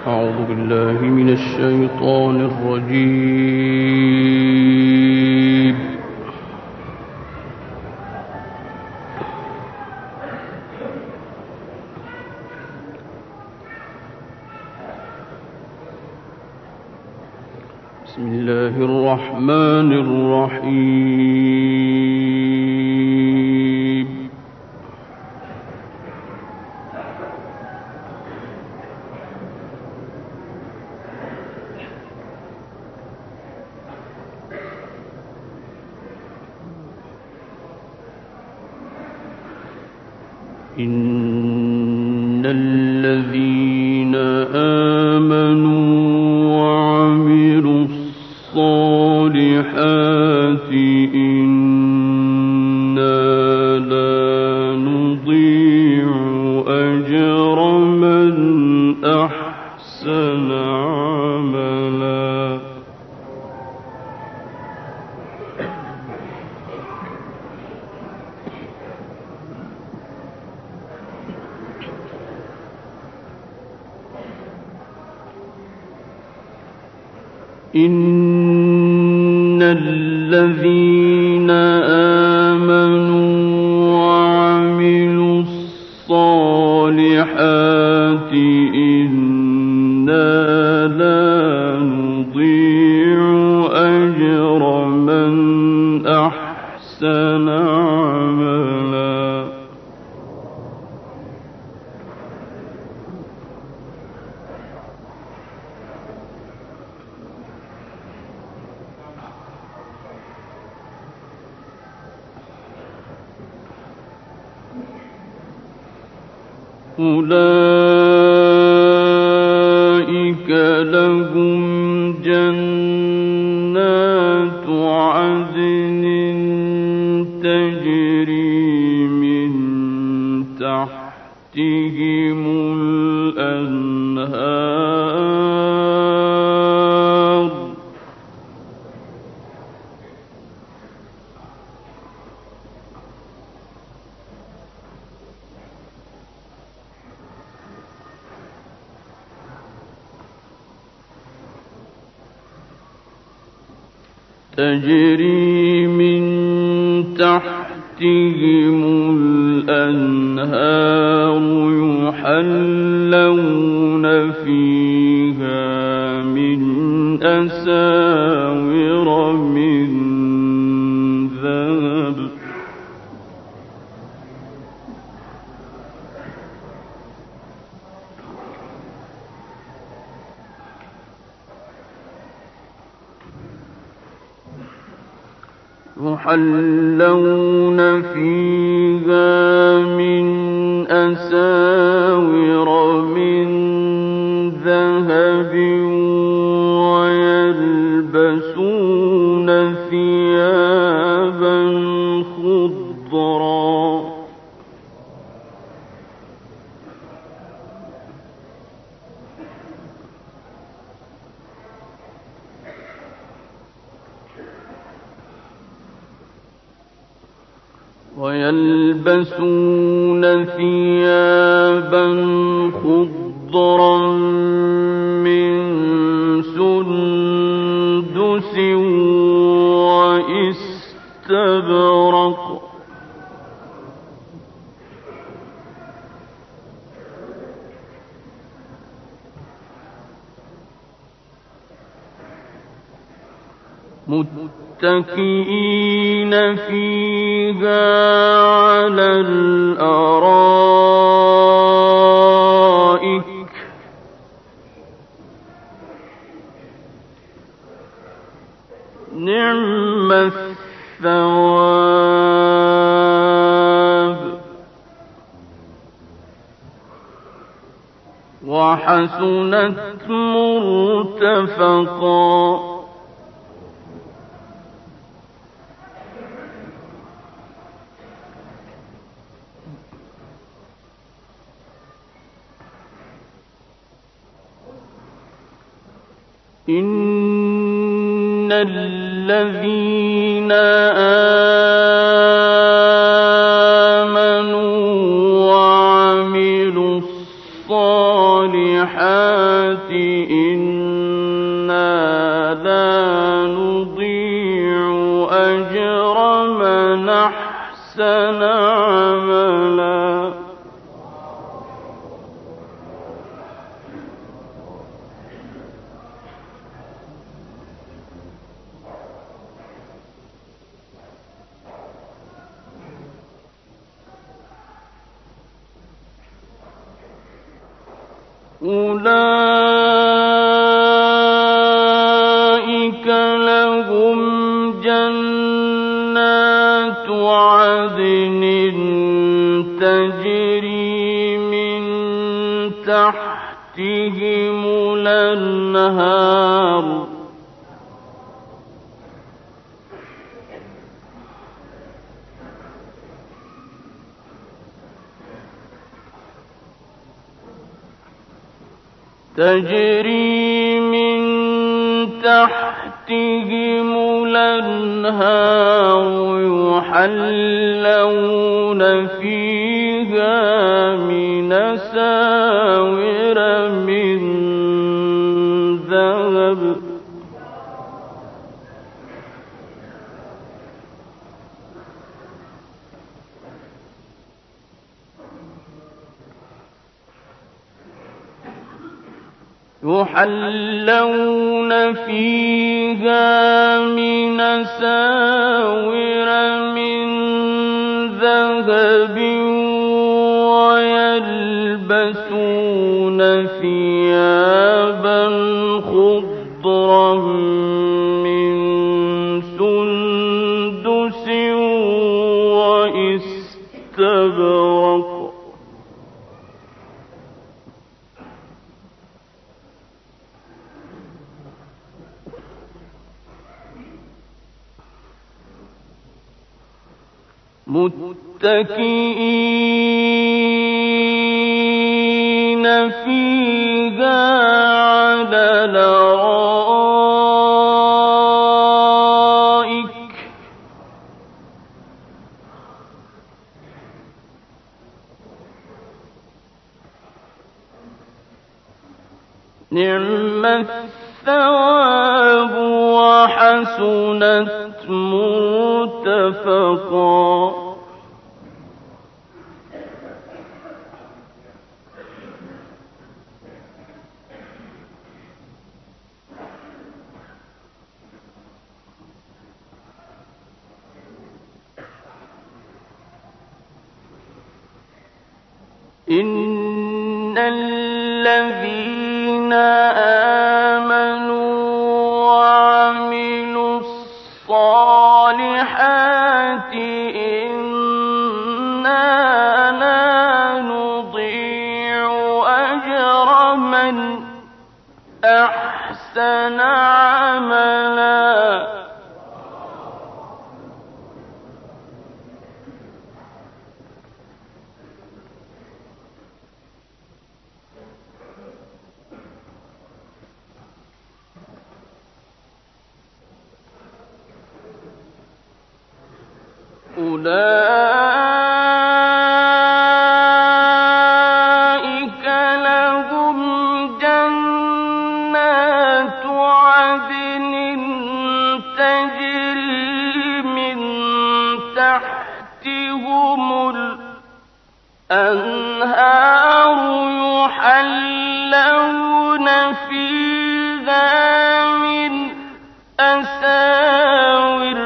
أعوذ بالله من الشيطان الرجيم. بسم الله الرحمن الرحيم. إن الذين آمنوا وعملوا الصالحات إنا لا نضيع أجر من أحسن عملا. إن الذين آمنوا وعملوا الصالحات إنا لا نضيع أجر من أحسن عملا. أولئك لهم جنات عدن تجري من تحتهم الأنهار تجري من تحتهم الأنهار يحلون فيها من أساور من ذهب يحلون فيها من أساور من ذهب ويلبسون ثيابا خضرا من سندس واستبرق متكئين فيها على الأرائك نعم الثواب وحسنت مرتفقا. إن الذين آمنوا وعملوا الصالحات أجر من أحسن عملا. أولئك لهم جنات عدن تجري من تحتهم الأنهار يحلون فيها من أساور من ذهب ويلبسون ثيابا خضرا من سندس واستبرق متكئين فيها على الأرائك نعم الثواب وحسنت مرتفقا. إن الذين آمنوا وعملوا الصالحات إنا لا نضيع أجر من أحسن عملا. أولئك لهم جنات عدن تجري من تحتهم الأنهار يحلون فيها من أساور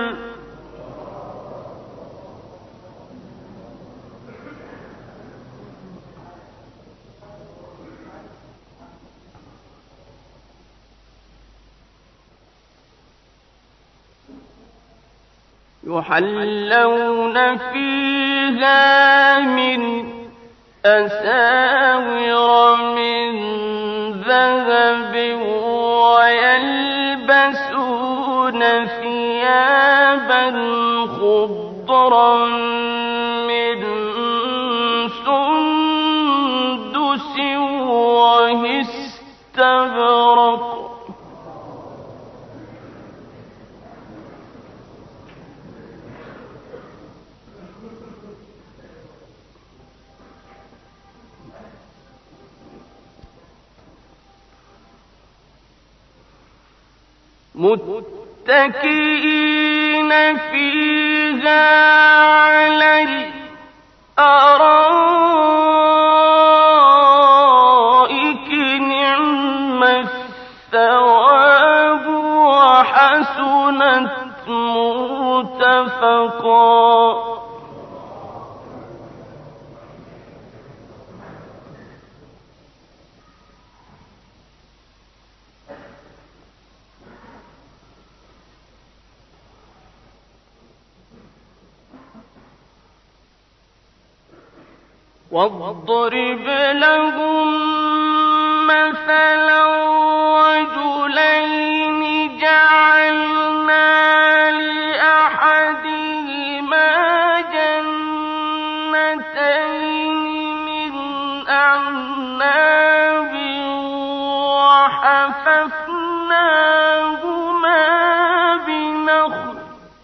من ذهب ويلبسون ثيابا خضرا من سندس واستبرق متكئين فيها على الأرائك نعم الثواب وحسنت مرتفقا. واضرب لهم مثلا رجلين جعلنا لأحدهما جنتين من أعناب وحففناهما بنخل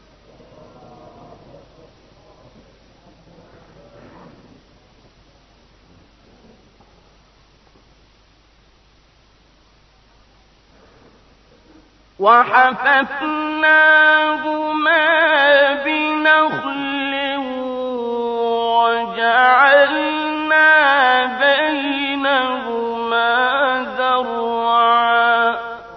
وجعلنا بينهما زرعا.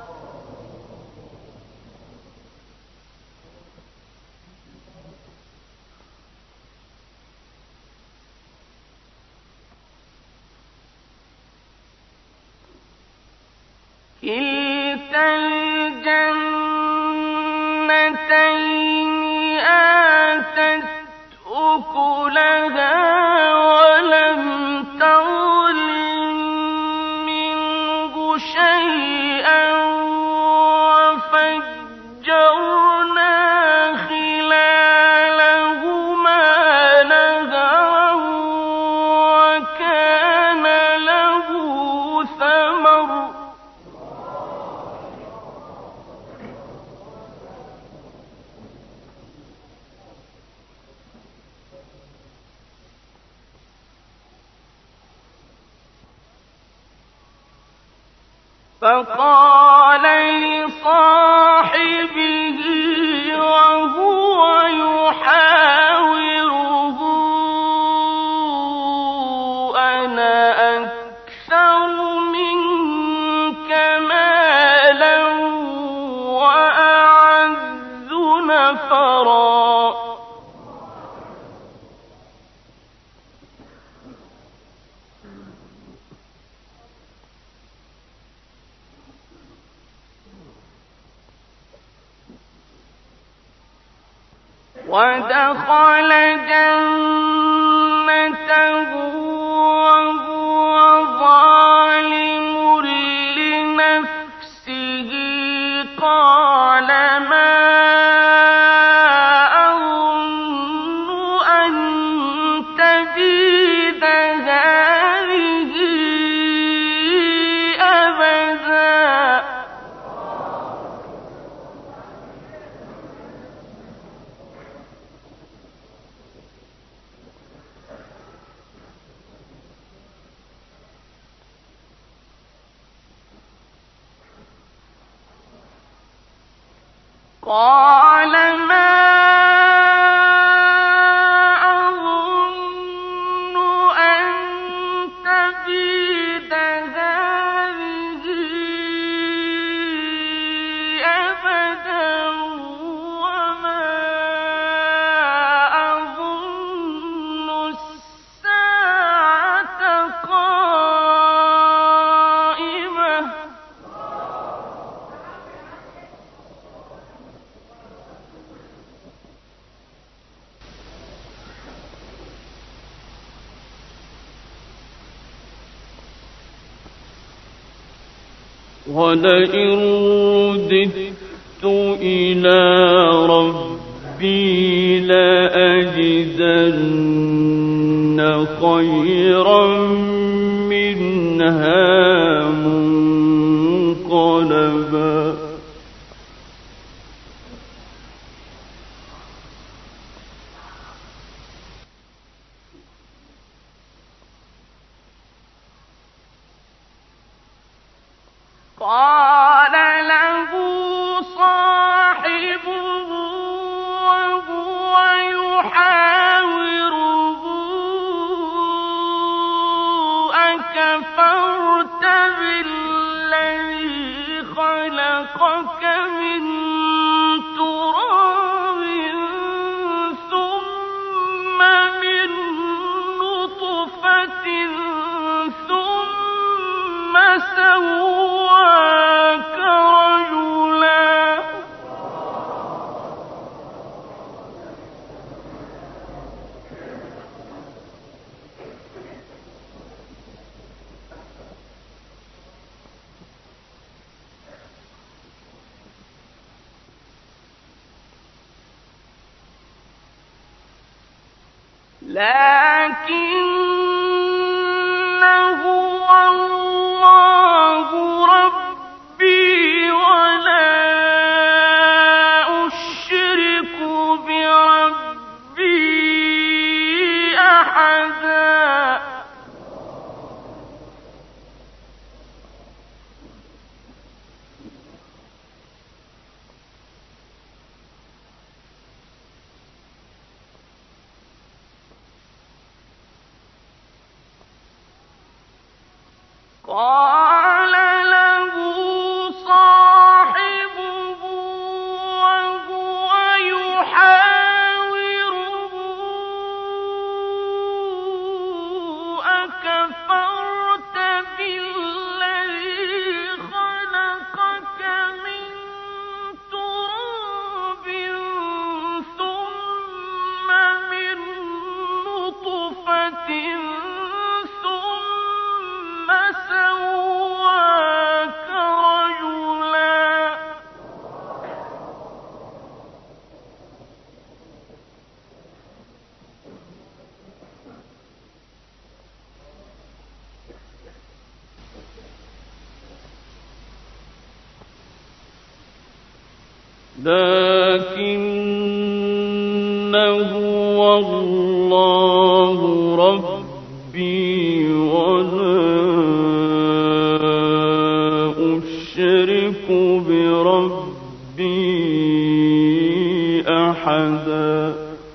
كلتا الجنتين آتت أكلها ولم تظلم منه شيئا وفجرنا خلالهما نهرا وكان له ثمر فقال لصاحبه وهو يحاوره أنا أكثر منك مالا وأعز نفرا. ودخل جنته وهو ظالم لنفسه قال ما أظن أن تبيد هذه أبدا. قال ما أظن أن تبيد هذه أبدا وما أظن الساعة قائمة ولئن رددت إلى ربي لأجدن خيرا منها منقلبا. قال له صاحبه يحاوره أكفرت بالذي خلقك من تراب ثم من نطفة ثم سواك رجلا. لكنه الله ربي ولا أشرك بربي أحدا. قال له صاحبه وهو يحاوره أكفرت بالذي خلقك من تراب ثم من نطفة سواك رجلا. لكنه الله ربي ولا أشرك بربي أحدا.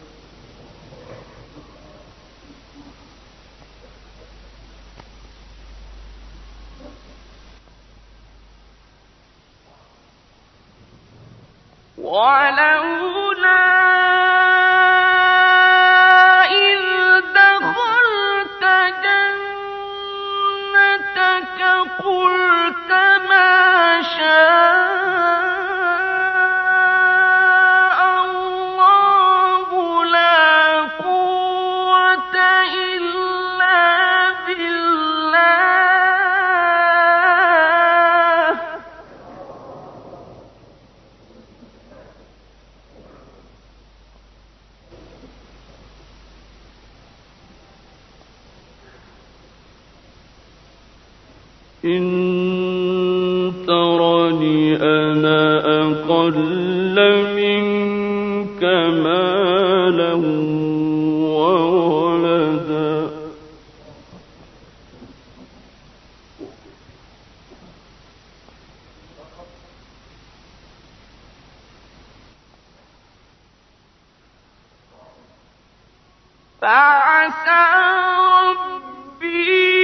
ولولا إذ دخلت جنتك قلت ما شاء الله لا قوة إلا بالله. إن ترني أنا أقل منك مالا وولدا فعسى ربي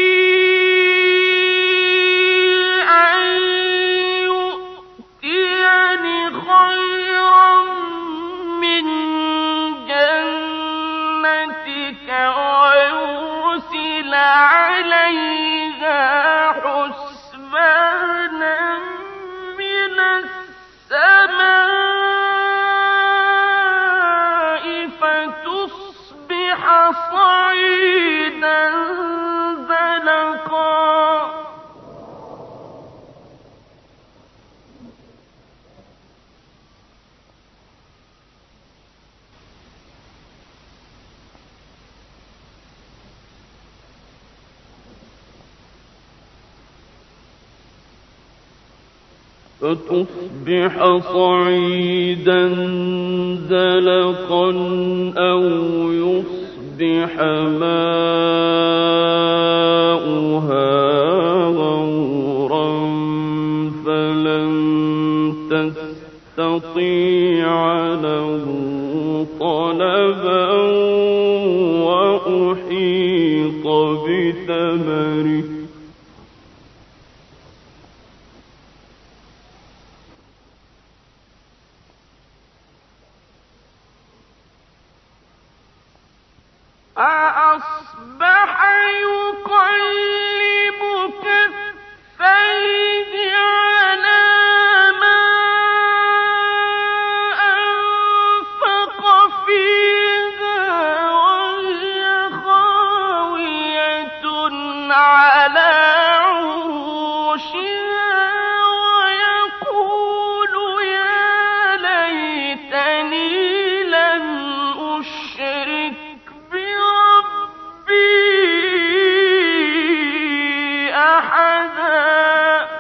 عليها حسبانا من السماء فتصبح صعيدا زلقا. فتصبح صعيدا زلقا أو يصبح ماؤها غورا فلن تستطيع له طلبا وأحيط بثمره أصبح يقلب كفيه على ما أنفق فيها وهي خاوية على عروشها ويقول يا ليتني لم أشرك بربي أحدا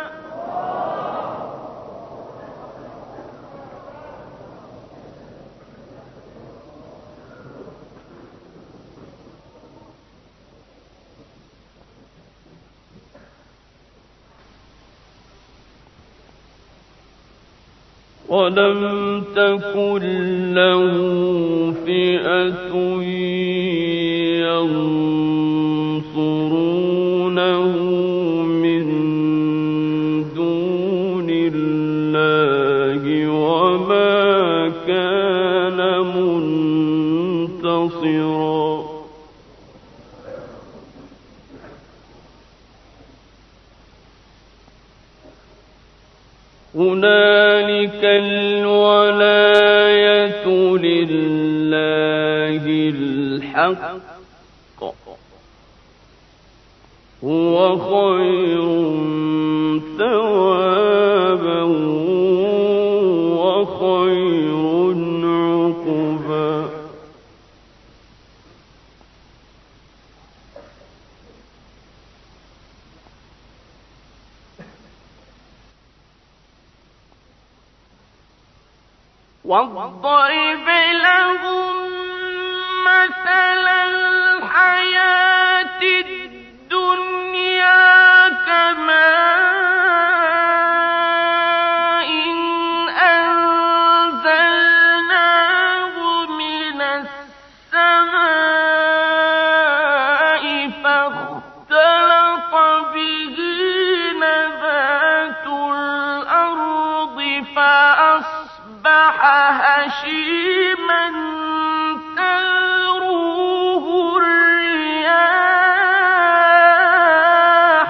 ولم تكن له فئة ينصرونه من دون الله وما كان منتصرا هنالك الولاية لله الحق هو خير ثوابا وخير عقبا واضرب لهم مثل الحياة الدنيا كماء أنزلناه من السماء فاختلط به نبات الأرض فأصبح هشيما تذروه الرياح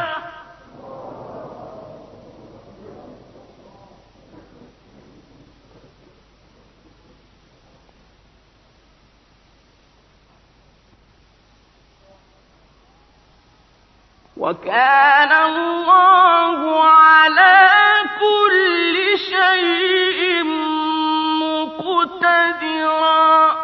وكان الله على كل شيء مقتدرا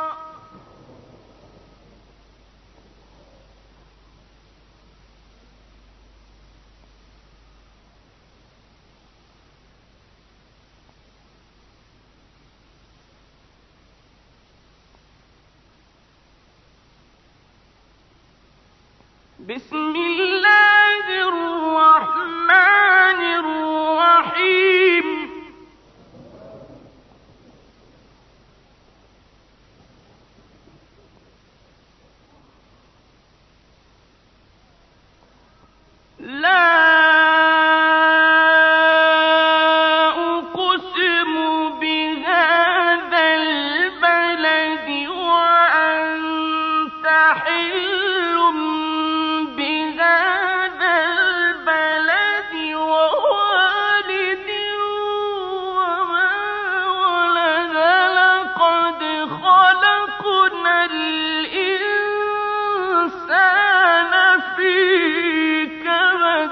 بسم الله الرحمن الرحيم لا أقسم بهذا البلد وأنت حل بهذا البلد ووالد وما ولد لقد خلقنا الإنسان في كبد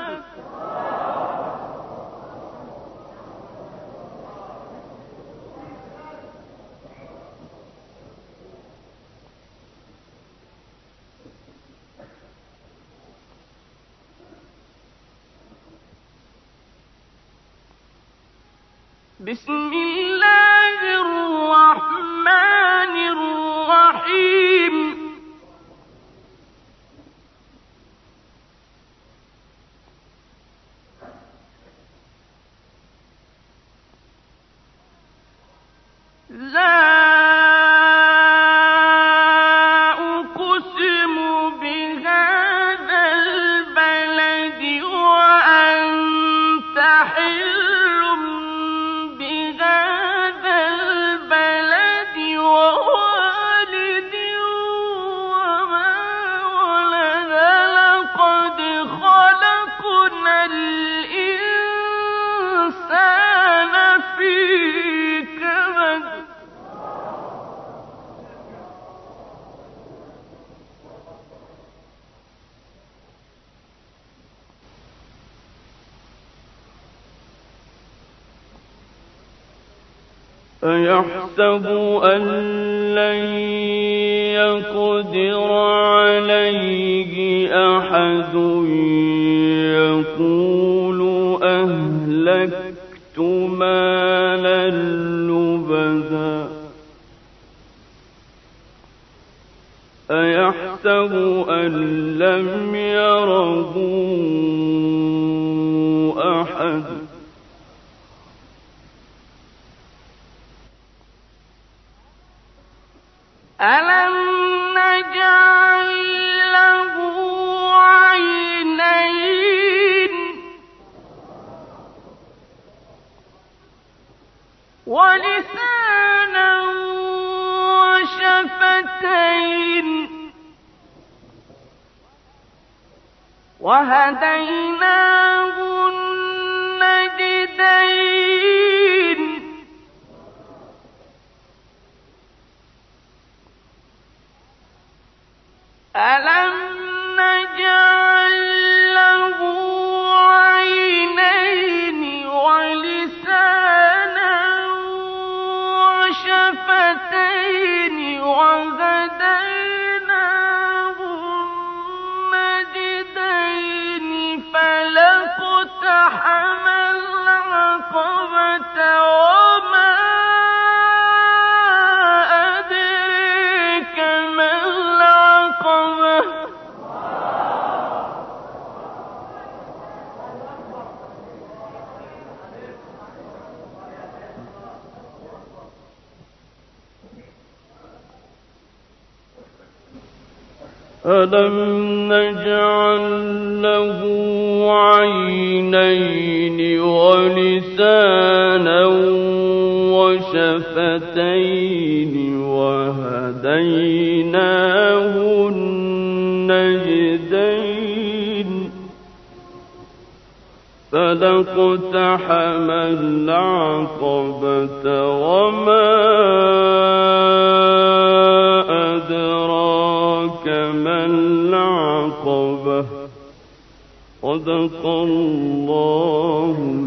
بسم الله الرحمن الرحيم لا أيحسب أن لن يقدر عليه أحد يقول أهلكت مالا لبدا أيحسب أن لم يره أحد ألم نجعل له عينين ولسانا وشفتين وهديناه النجدين ألم نجعل له عينين ولسانا وشفتين وهديناه النجدين فلاقتحم العقبة وما أدريك ما العقبة ألم نجعل له عينين ولسانا وشفتين وهديناه النجدين فلاقتحم العقبة وما أدراك ما العقبة صدق الله